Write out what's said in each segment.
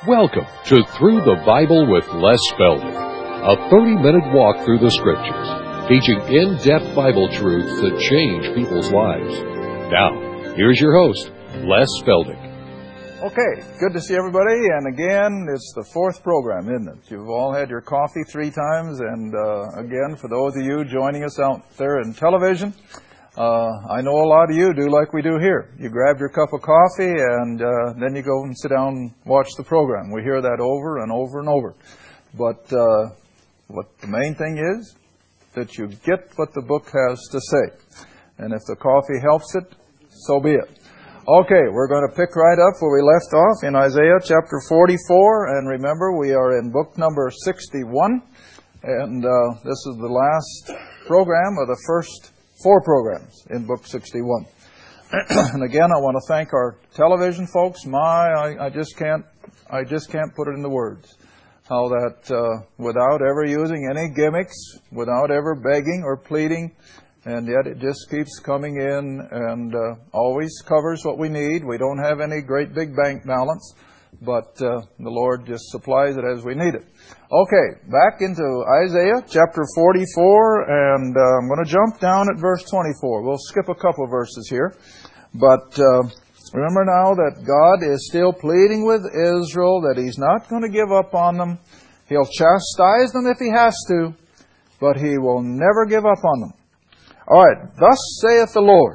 Welcome to Through the Bible with Les Feldick, a 30-minute walk through the Scriptures, teaching in-depth Bible truths that change people's lives. Now, here's your host, Les Feldick. Okay, good to see everybody, and again, it's the fourth program, isn't it? You've all had your coffee 3 times, and again, for those of you joining us out there in television, I know a lot of you do like we do here. You grab your cup of coffee, and then you go and sit down and watch the program. We hear that over and over and over. But what the main thing is, that you get what the book has to say. And if the coffee helps it, so be it. Okay, we're going to pick right up where we left off in Isaiah chapter 44. And remember, we are in book number 61. And this is the last program of the first 4 programs in book 61. And again, I want to thank our television folks. I just can't put it into words. How that, without ever using any gimmicks, without ever begging or pleading, and yet it just keeps coming in and always covers what we need. We don't have any great big bank balance, but the Lord just supplies it as we need it. Okay, back into Isaiah chapter 44, and I'm going to jump down at verse 24. We'll skip a couple verses here, but remember now that God is still pleading with Israel that He's not going to give up on them. He'll chastise them if He has to, but He will never give up on them. All right, thus saith the Lord,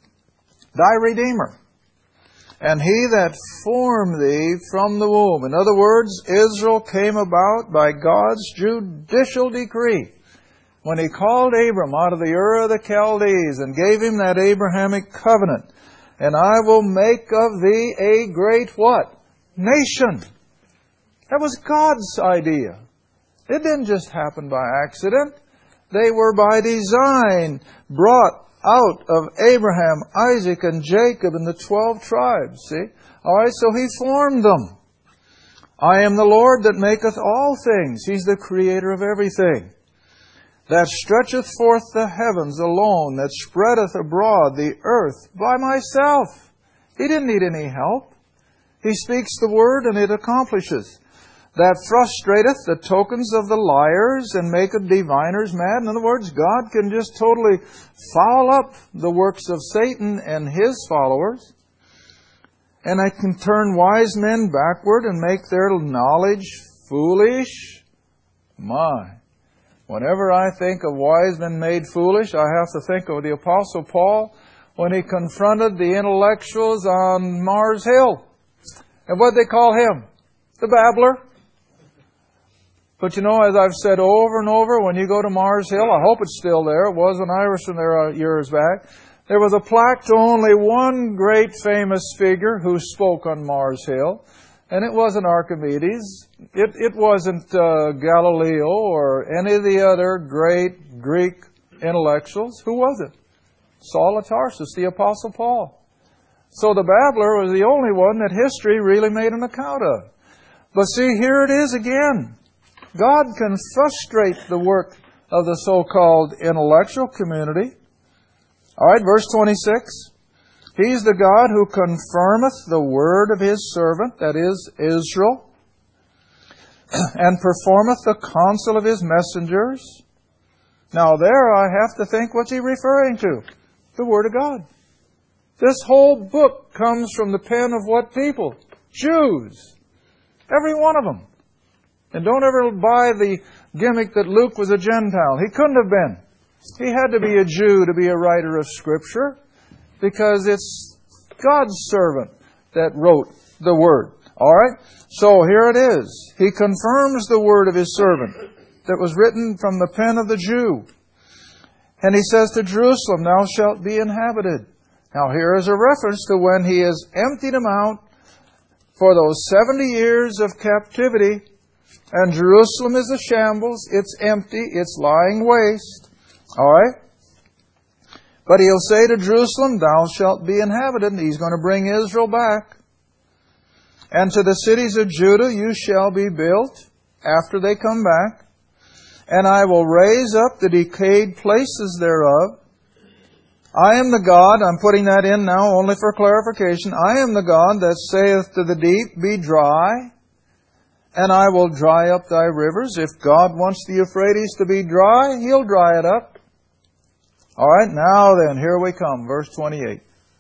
thy Redeemer, and He that formed thee from the womb. In other words, Israel came about by God's judicial decree when He called Abram out of the Ur of the Chaldees and gave him that Abrahamic covenant. And I will make of thee a great what? Nation. That was God's idea. It didn't just happen by accident. They were by design brought out of Abraham, Isaac, and Jacob and the 12 tribes. See? All right, so He formed them. I am the Lord that maketh all things. He's the creator of everything. That stretcheth forth the heavens alone, that spreadeth abroad the earth by myself. He didn't need any help. He speaks the word and it accomplishes. That frustrateth the tokens of the liars and maketh diviners mad. In other words, God can just totally foul up the works of Satan and his followers. And I can turn wise men backward and make their knowledge foolish. My. Whenever I think of wise men made foolish, I have to think of the Apostle Paul when he confronted the intellectuals on Mars Hill. And what did they call him? The babbler. But you know, as I've said over and over, when you go to Mars Hill, I hope it's still there. It was when I was there years back. There was a plaque to only one great famous figure who spoke on Mars Hill. And it wasn't Archimedes. It wasn't Galileo or any of the other great Greek intellectuals. Who was it? Saul of Tarsus, the Apostle Paul. So the babbler was the only one that history really made an account of. But see, here it is again. God can frustrate the work of the so-called intellectual community. All right, verse 26. He's the God who confirmeth the word of His servant, that is, Israel, and performeth the counsel of His messengers. Now there I have to think, what's He referring to? The Word of God. This whole book comes from the pen of what people? Jews. Every one of them. And don't ever buy the gimmick that Luke was a Gentile. He couldn't have been. He had to be a Jew to be a writer of Scripture, because it's God's servant that wrote the Word. All right? So here it is. He confirms the word of His servant that was written from the pen of the Jew. And He says to Jerusalem, thou shalt be inhabited. Now here is a reference to when He has emptied them out for those 70 years of captivity. And Jerusalem is a shambles. It's empty. It's lying waste. All right? But He'll say to Jerusalem, thou shalt be inhabited. He's going to bring Israel back. And to the cities of Judah you shall be built after they come back. And I will raise up the decayed places thereof. I am the God, I'm putting that in now only for clarification. I am the God that saith to the deep, be dry, and I will dry up thy rivers. If God wants the Euphrates to be dry, He'll dry it up. All right, now then, here we come, verse 28.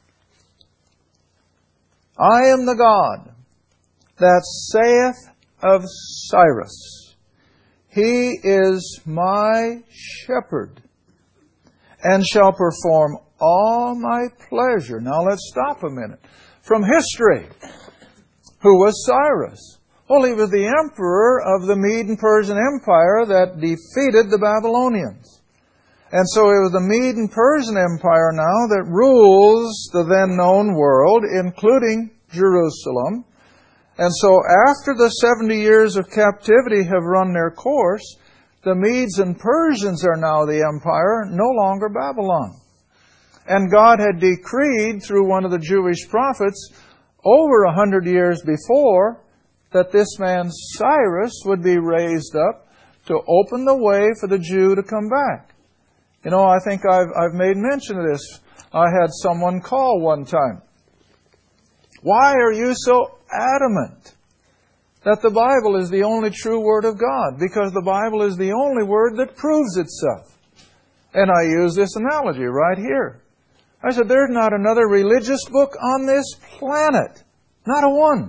I am the God that saith of Cyrus, He is my shepherd, and shall perform all my pleasure. Now let's stop a minute. From history, who was Cyrus? Well, he was the emperor of the Mede and Persian Empire that defeated the Babylonians. And so it was the Mede and Persian Empire now that rules the then known world, including Jerusalem. And so after the 70 years of captivity have run their course, the Medes and Persians are now the empire, no longer Babylon. And God had decreed through one of the Jewish prophets over 100 years before that this man Cyrus would be raised up to open the way for the Jew to come back. You know, I think I've made mention of this. I had someone call one time. Why are you so adamant that the Bible is the only true Word of God? Because the Bible is the only Word that proves itself. And I use this analogy right here. I said, there's not another religious book on this planet, not a one,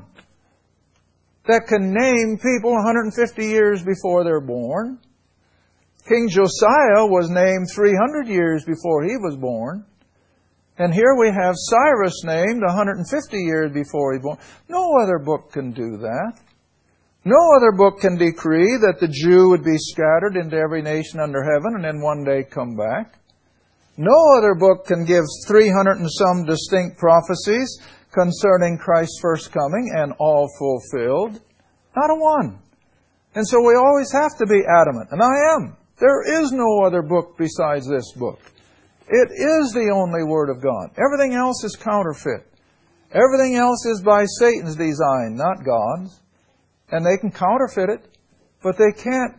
that can name people 150 years before they're born. King Josiah was named 300 years before he was born. And here we have Cyrus named 150 years before he was born. No other book can do that. No other book can decree that the Jew would be scattered into every nation under heaven and then one day come back. No other book can give 300 and some distinct prophecies concerning Christ's first coming and all fulfilled. Not a one. And so we always have to be adamant. And I am. There is no other book besides this book. It is the only Word of God. Everything else is counterfeit. Everything else is by Satan's design, not God's. And they can counterfeit it, but they can't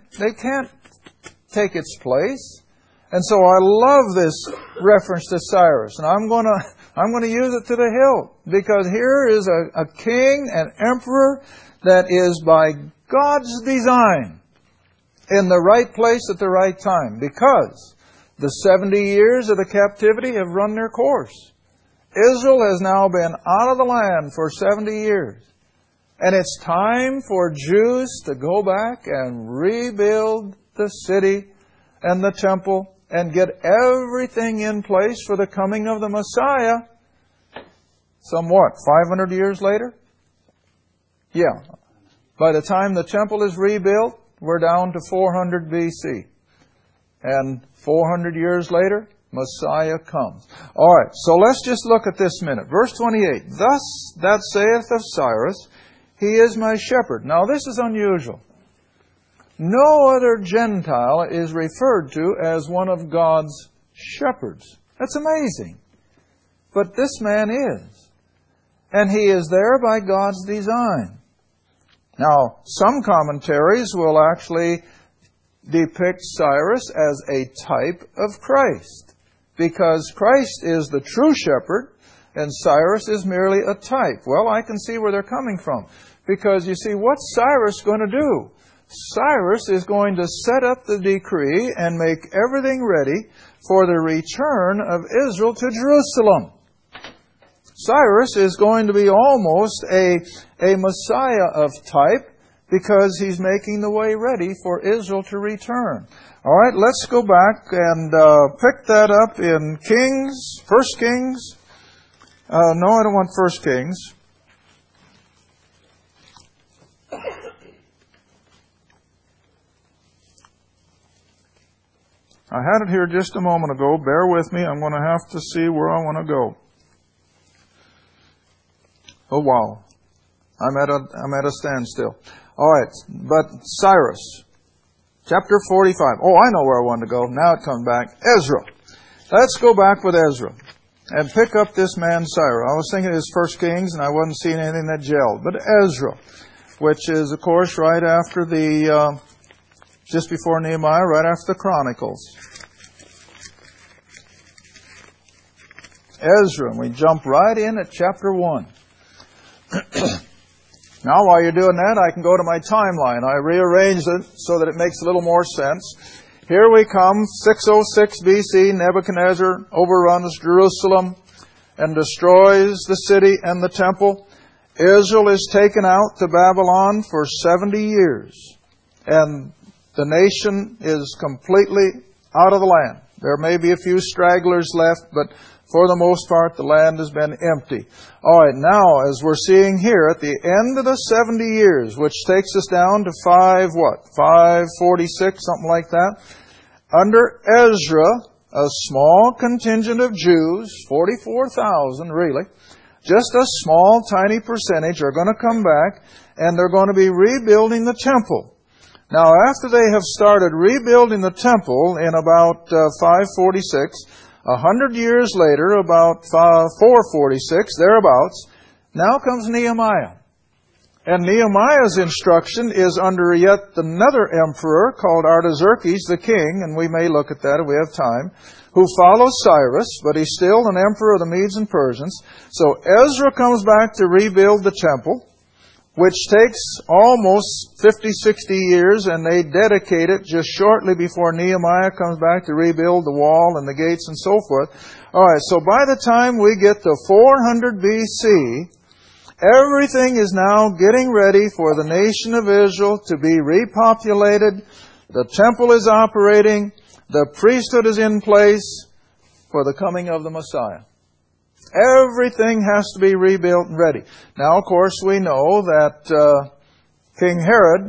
take its place. And so I love this reference to Cyrus. And I'm going to use it to the hilt, because here is a king, an emperor that is by God's design in the right place at the right time, because the 70 years of the captivity have run their course. Israel has now been out of the land for 70 years. And it's time for Jews to go back and rebuild the city and the temple and get everything in place for the coming of the Messiah. Somewhat, 500 years later? Yeah. By the time the temple is rebuilt, we're down to 400 BC. And 400 years later, Messiah comes. All right, so let's just look at this minute. Verse 28. Thus that saith of Cyrus, He is my shepherd. Now this is unusual. No other Gentile is referred to as one of God's shepherds. That's amazing. But this man is. And he is there by God's design. Now, some commentaries will actually depict Cyrus as a type of Christ, because Christ is the true shepherd and Cyrus is merely a type. Well, I can see where they're coming from, because you see, what's Cyrus going to do? Cyrus is going to set up the decree and make everything ready for the return of Israel to Jerusalem. Cyrus is going to be almost a Messiah of type, because he's making the way ready for Israel to return. All right, let's go back and pick that up in Kings, 1 Kings. No, I don't want 1 Kings. I had it here just a moment ago. Bear with me. I'm going to have to see where I want to go. Oh, wow. I'm at a standstill. All right, but Cyrus, chapter 45. Oh, I know where I wanted to go. Now it comes back. Ezra. Let's go back with Ezra and pick up this man Cyrus. I was thinking it was 1 Kings, and I wasn't seeing anything that gelled. But Ezra, which is, of course, right after just before Nehemiah, right after the Chronicles. Ezra, and we jump right in at chapter 1. Now, while you're doing that, I can go to my timeline. I rearranged it so that it makes a little more sense. Here we come, 606 BC, Nebuchadnezzar overruns Jerusalem and destroys the city and the temple. Israel is taken out to Babylon for 70 years. And the nation is completely out of the land. There may be a few stragglers left, but for the most part, the land has been empty. All right, now, as we're seeing here, at the end of the 70 years, which takes us down to 546, something like that, under Ezra, a small contingent of Jews, 44,000 really, just a small, tiny percentage are going to come back, and they're going to be rebuilding the temple. Now, after they have started rebuilding the temple in about 546, 100 years later, about 446, thereabouts, now comes Nehemiah. And Nehemiah's instruction is under yet another emperor called Artaxerxes the king, and we may look at that if we have time, who follows Cyrus, but he's still an emperor of the Medes and Persians. So Ezra comes back to rebuild the temple, which takes almost 50, 60 years, and they dedicate it just shortly before Nehemiah comes back to rebuild the wall and the gates and so forth. All right, so by the time we get to 400 BC, everything is now getting ready for the nation of Israel to be repopulated. The temple is operating. The priesthood is in place for the coming of the Messiah. Everything has to be rebuilt and ready. Now, of course, we know that King Herod,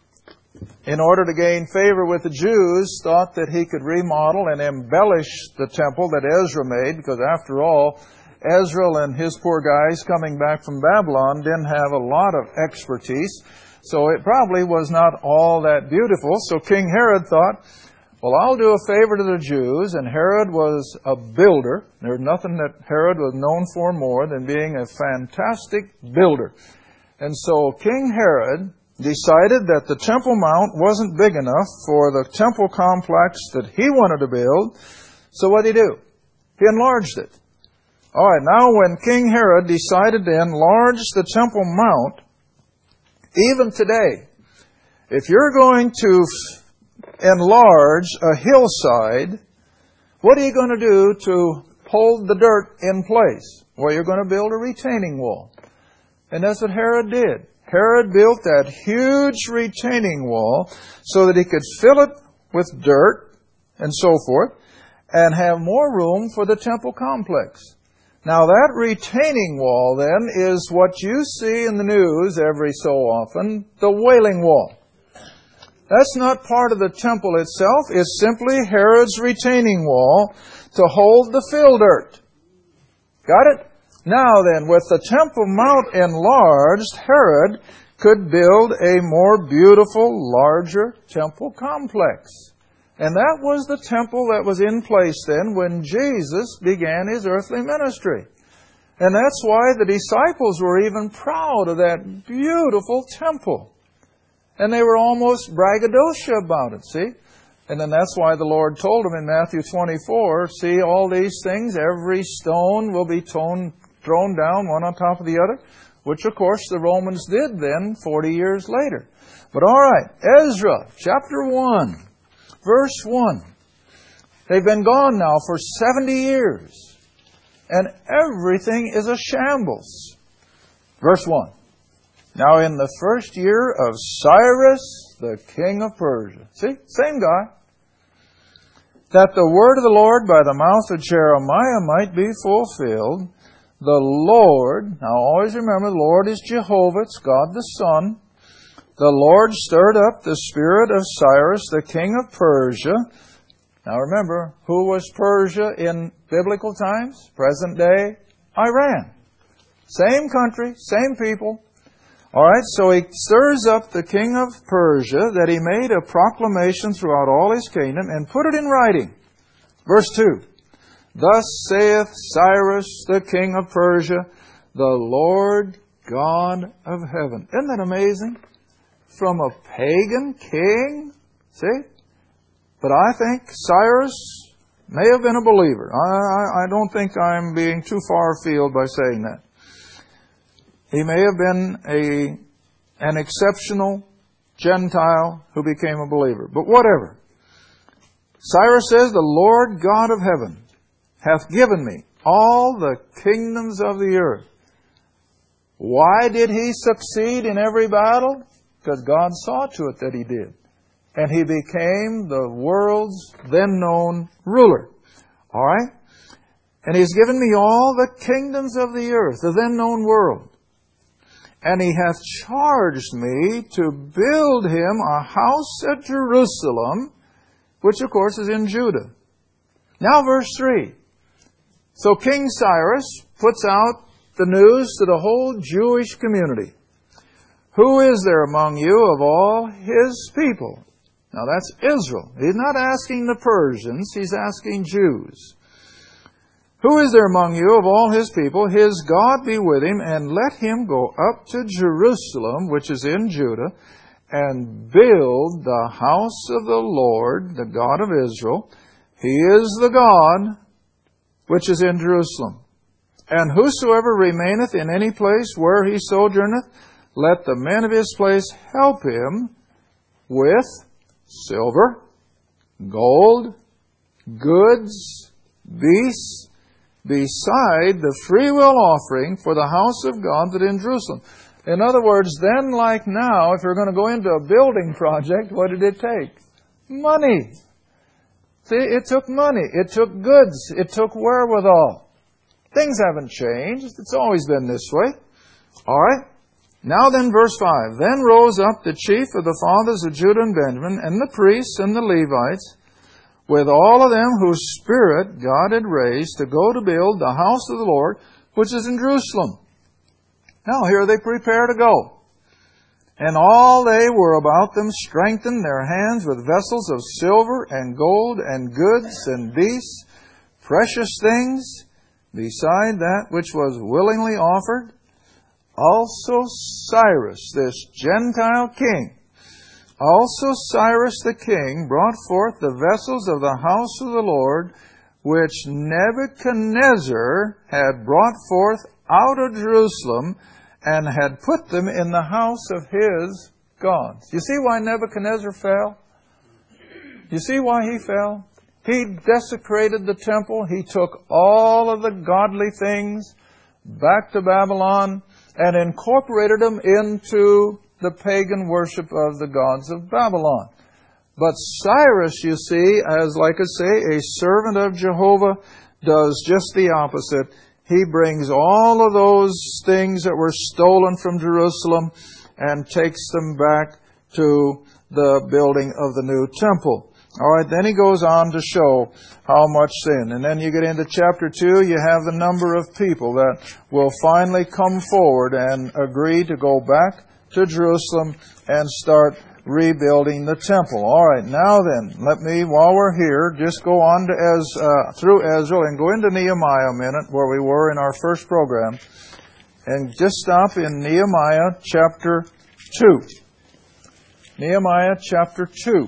in order to gain favor with the Jews, thought that he could remodel and embellish the temple that Ezra made, because after all, Ezra and his poor guys coming back from Babylon didn't have a lot of expertise, so it probably was not all that beautiful. So King Herod thought, well, I'll do a favor to the Jews, and Herod was a builder. There's nothing that Herod was known for more than being a fantastic builder. And so King Herod decided that the Temple Mount wasn't big enough for the temple complex that he wanted to build. So what did he do? He enlarged it. All right, now when King Herod decided to enlarge the Temple Mount, even today, if you're going to enlarge a hillside, what are you going to do to hold the dirt in place? Well, you're going to build a retaining wall. And that's what Herod did. Herod built that huge retaining wall so that he could fill it with dirt and so forth and have more room for the temple complex. Now, that retaining wall, then, is what you see in the news every so often, the Wailing Wall. That's not part of the temple itself. It's simply Herod's retaining wall to hold the fill dirt. Got it? Now then, with the Temple Mount enlarged, Herod could build a more beautiful, larger temple complex. And that was the temple that was in place then when Jesus began His earthly ministry. And that's why the disciples were even proud of that beautiful temple. And they were almost braggadocio about it, see? And then that's why the Lord told them in Matthew 24, see all these things, every stone will be thrown down one on top of the other, which of course the Romans did then 40 years later. But all right, Ezra chapter 1, verse 1. They've been gone now for 70 years, and everything is a shambles. Verse 1. Now in the first year of Cyrus, the king of Persia. See, same guy. That the word of the Lord by the mouth of Jeremiah might be fulfilled. The Lord, now always remember, the Lord is Jehovah, it's God the Son. The Lord stirred up the spirit of Cyrus, the king of Persia. Now remember, who was Persia in biblical times? Present day Iran. Same country, same people. All right, so he stirs up the king of Persia that he made a proclamation throughout all his kingdom and put it in writing. Verse 2. Thus saith Cyrus the king of Persia, the Lord God of heaven. Isn't that amazing? From a pagan king, see? But I think Cyrus may have been a believer. I don't think I'm being too far afield by saying that. He may have been a an exceptional Gentile who became a believer. But whatever. Cyrus says, the Lord God of heaven hath given me all the kingdoms of the earth. Why did he succeed in every battle? Because God saw to it that he did. And he became the world's then known ruler. All right? And he's given me all the kingdoms of the earth, the then known world. And he hath charged me to build him a house at Jerusalem, which of course is in Judah. Now verse 3. So King Cyrus puts out the news to the whole Jewish community. Who is there among you of all his people? Now that's Israel. He's not asking the Persians, he's asking Jews. Who is there among you of all his people? His God be with him, and let him go up to Jerusalem, which is in Judah, and build the house of the Lord, the God of Israel. He is the God which is in Jerusalem. And whosoever remaineth in any place where he sojourneth, let the men of his place help him with silver, gold, goods, beasts, beside the freewill offering for the house of God that is in Jerusalem. In other words, then like now, if you're going to go into a building project, what did it take? Money. See, it took money. It took goods. It took wherewithal. Things haven't changed. It's always been this way. All right? Now then, verse 5. Then rose up the chief of the fathers of Judah and Benjamin, and the priests and the Levites, with all of them whose spirit God had raised to go to build the house of the Lord, which is in Jerusalem. Now here they prepare to go. And all they were about them strengthened their hands with vessels of silver and gold and goods and beasts, precious things, beside that which was willingly offered. Also Cyrus, this Gentile king, also Cyrus the king brought forth the vessels of the house of the Lord, which Nebuchadnezzar had brought forth out of Jerusalem, and had put them in the house of his gods. You see why Nebuchadnezzar fell? You see why he fell? He desecrated the temple. He took all of the godly things back to Babylon and incorporated them into the pagan worship of the gods of Babylon. But Cyrus, you see, as like I say, a servant of Jehovah, does just the opposite. He brings all of those things that were stolen from Jerusalem and takes them back to the building of the new temple. All right, then he goes on to show how much sin. And then you get into chapter 2, you have the number of people that will finally come forward and agree to go back to Jerusalem and start rebuilding the temple. All right, now then, let me, while we're here, just go on to through Ezra and go into Nehemiah a minute, where we were in our first program, and just stop in Nehemiah chapter 2. Nehemiah chapter 2.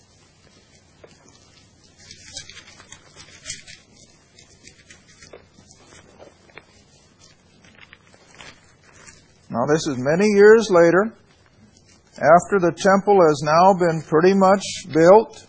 Now this is many years later, after the temple has now been pretty much built,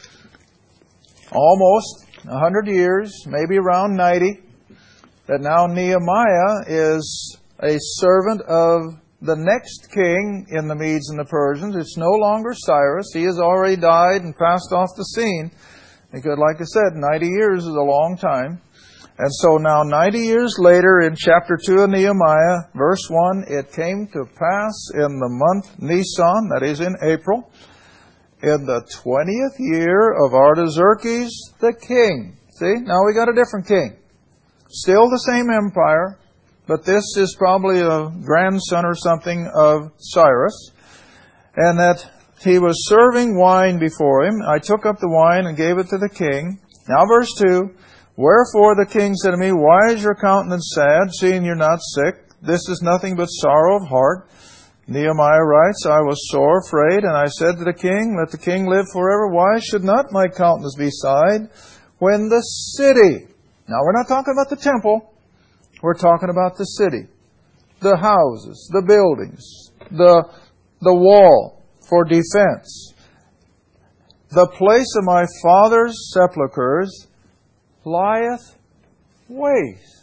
almost 100 years, maybe around 90, that now Nehemiah is a servant of the next king in the Medes and the Persians. It's no longer Cyrus. He has already died and passed off the scene. Because, like I said, 90 years is a long time. And so now 90 years later, in chapter 2 of Nehemiah, verse 1, it came to pass in the month Nisan, that is in April, in the 20th year of Artaxerxes the king. See, now we got a different king. Still the same empire, but this is probably a grandson or something of Cyrus. And that he was serving wine before him. I took up the wine and gave it to the king. Now verse 2, wherefore the king said to me, why is your countenance sad, seeing you're not sick? This is nothing but sorrow of heart. Nehemiah writes, I was sore afraid, and I said to the king, let the king live forever. Why should not my countenance be sad when the city... Now we're not talking about the temple. We're talking about the city. The houses, the buildings, the the wall for defense. The place of my father's sepulchres lieth waste.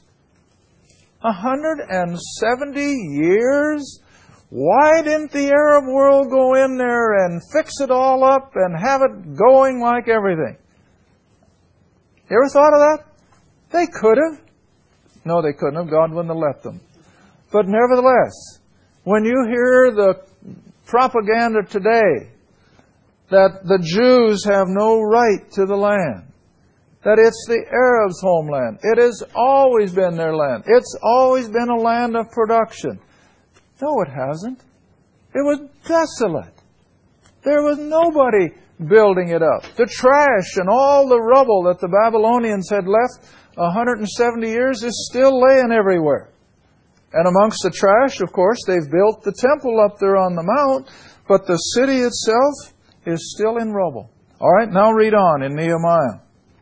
170 years? Why didn't the Arab world go in there and fix it all up and have it going like everything? You ever thought of that? They could have. No, they couldn't have. God wouldn't have let them. But nevertheless, when you hear the propaganda today that the Jews have no right to the land, that it's the Arabs' homeland, it has always been their land. It's always been a land of production. No, it hasn't. It was desolate. There was nobody building it up. The trash and all the rubble that the Babylonians had left 170 years is still laying everywhere. And amongst the trash, of course, they've built the temple up there on the mount, but the city itself is still in rubble. All right, now read on in Nehemiah.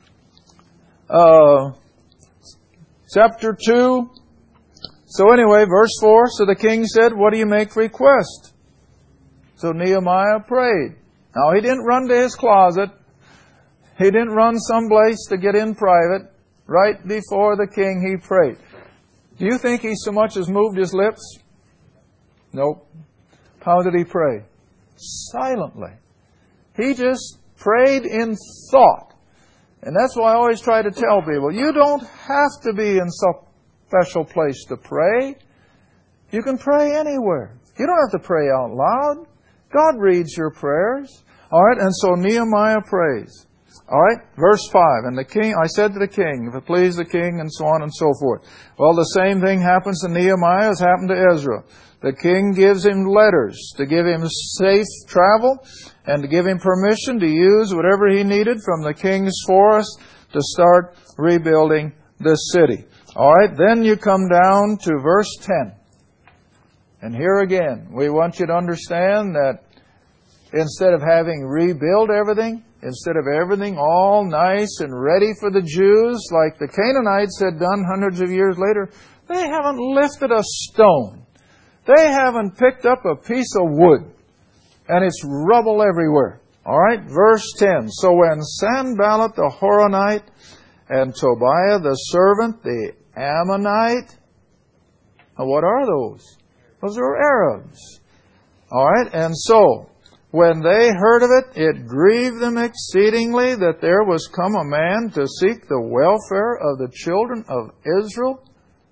Chapter 2. So anyway, verse 4, so the king said, what do you make request? So Nehemiah prayed. Now, he didn't run to his closet. He didn't run someplace to get in private. Right before the king, he prayed. Do you think he so much as moved his lips? Nope. How did he pray? Silently. He just prayed in thought. And that's why I always try to tell people, you don't have to be in some special place to pray. You can pray anywhere. You don't have to pray out loud. God reads your prayers. All right, and so Nehemiah prays. All right, verse 5. And the king, I said to the king, if it please the king, and so on and so forth. Well, the same thing happens to Nehemiah as happened to Ezra. The king gives him letters to give him safe travel and to give him permission to use whatever he needed from the king's forest to start rebuilding the city. All right, then you come down to verse 10. And here again, we want you to understand that instead of having rebuilt everything, instead of everything all nice and ready for the Jews, like the Canaanites had done hundreds of years later, they haven't lifted a stone. They haven't picked up a piece of wood. And it's rubble everywhere. All right, verse 10. So when Sanballat the Horonite and Tobiah the servant, the Ammonite, now what are those? Those are Arabs. All right, and so when they heard of it, it grieved them exceedingly that there was come a man to seek the welfare of the children of Israel.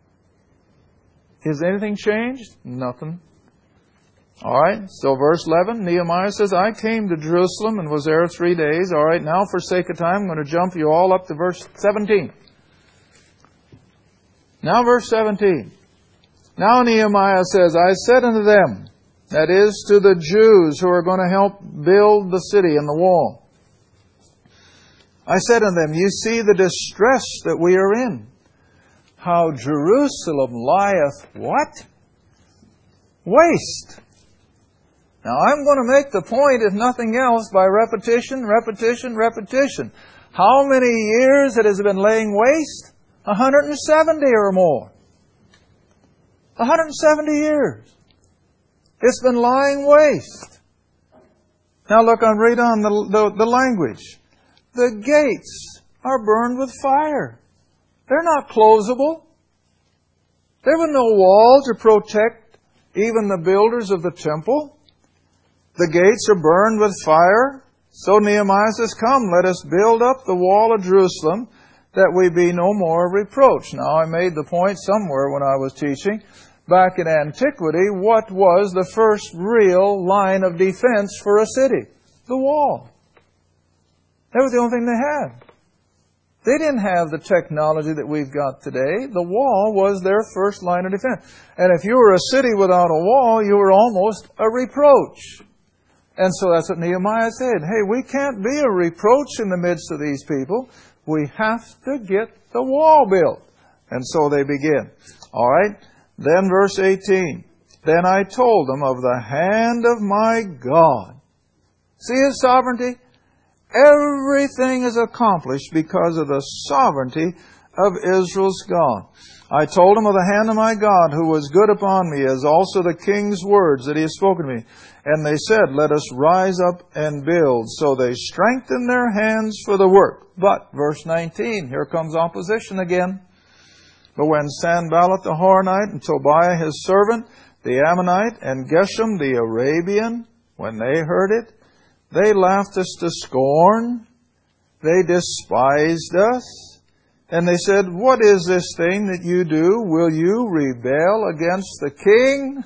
Is anything changed? Nothing. All right, so verse 11, Nehemiah says, I came to Jerusalem and was there 3 days. All right, now for sake of time, I'm going to jump you all up to verse 17. Now verse 17. Now Nehemiah says, I said unto them, that is, to the Jews who are going to help build the city and the wall. I said unto them, you see the distress that we are in. How Jerusalem lieth what? Waste. Now I'm going to make the point, if nothing else, by repetition, repetition, repetition. How many years it has been laying waste? 170 or more. 170 years. It's been lying waste. Now look, I'll read on the language. The gates are burned with fire. They're not closable. There was no wall to protect even the builders of the temple. The gates are burned with fire. So Nehemiah says, come, let us build up the wall of Jerusalem, that we be no more reproached. Now I made the point somewhere when I was teaching, back in antiquity, what was the first real line of defense for a city? The wall. That was the only thing they had. They didn't have the technology that we've got today. The wall was their first line of defense. And if you were a city without a wall, you were almost a reproach. And so that's what Nehemiah said. Hey, we can't be a reproach in the midst of these people. We have to get the wall built. And so they begin. All right. Then verse 18. Then I told them of the hand of my God. See His sovereignty? Everything is accomplished because of the sovereignty of Israel's God. I told him of the hand of my God, who was good upon me, as also the king's words that he has spoken to me. And they said, let us rise up and build. So they strengthened their hands for the work. But, verse 19, here comes opposition again. But when Sanballat the Horonite and Tobiah his servant, the Ammonite, and Geshem the Arabian, when they heard it, they laughed us to scorn. They despised us. And they said, what is this thing that you do? Will you rebel against the king?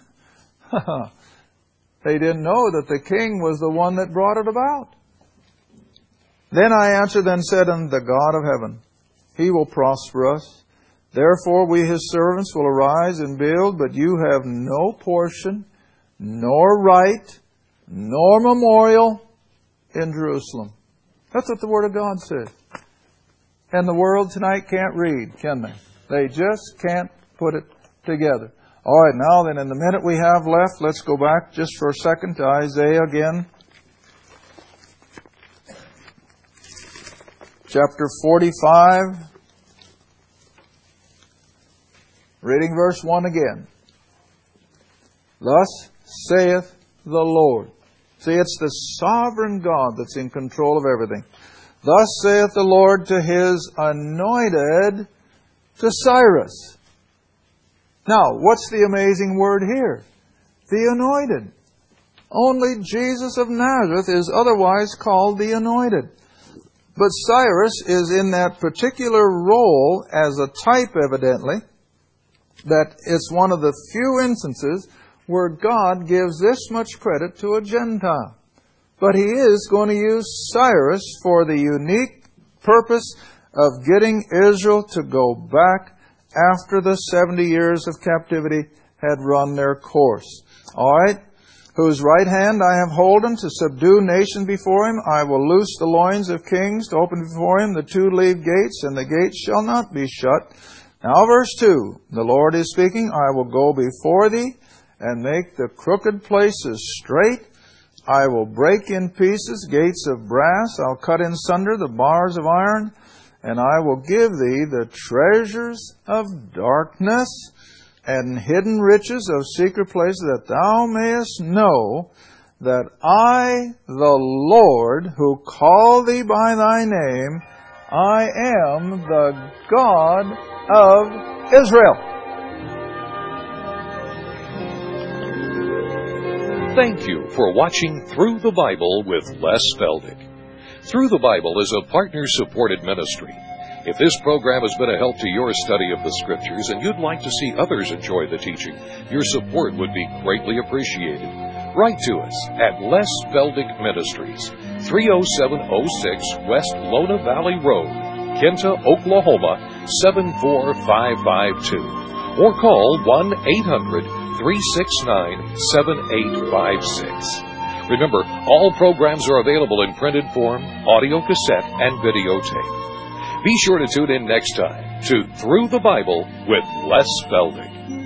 They didn't know that the king was the one that brought it about. Then I answered and said unto the God of heaven, He will prosper us. Therefore we his servants will arise and build, but you have no portion, nor right, nor memorial in Jerusalem. That's what the Word of God says. And the world tonight can't read, can they? They just can't put it together. All right, now then, in the minute we have left, let's go back just for a second to Isaiah again. Chapter 45. Reading verse 1 again. Thus saith the Lord. See, it's the sovereign God that's in control of everything. Thus saith the Lord to His anointed, to Cyrus. Now, what's the amazing word here? The anointed. Only Jesus of Nazareth is otherwise called the anointed. But Cyrus is in that particular role as a type, evidently, that it's one of the few instances where God gives this much credit to a Gentile. But He is going to use Cyrus for the unique purpose of getting Israel to go back after the 70 years of captivity had run their course. All right? Whose right hand I have holden to subdue nations before him. I will loose the loins of kings to open before him the two-leaved gates, and the gates shall not be shut. Now verse 2, the Lord is speaking, I will go before thee and make the crooked places straight. I will break in pieces gates of brass. I'll cut in sunder the bars of iron. And I will give thee the treasures of darkness and hidden riches of secret places, that thou mayest know that I, the Lord, who call thee by thy name, I am the God of Israel. Thank you for watching Through the Bible with Les Feldick. Through the Bible is a partner-supported ministry. If this program has been a help to your study of the Scriptures and you'd like to see others enjoy the teaching, your support would be greatly appreciated. Write to us at Les Feldick Ministries, 30706 West Lona Valley Road, Kinta, Oklahoma, 74552. Or call 1-800-369-7856. Remember, all programs are available in printed form, audio cassette, and videotape. Be sure to tune in next time to Through the Bible with Les Feldick.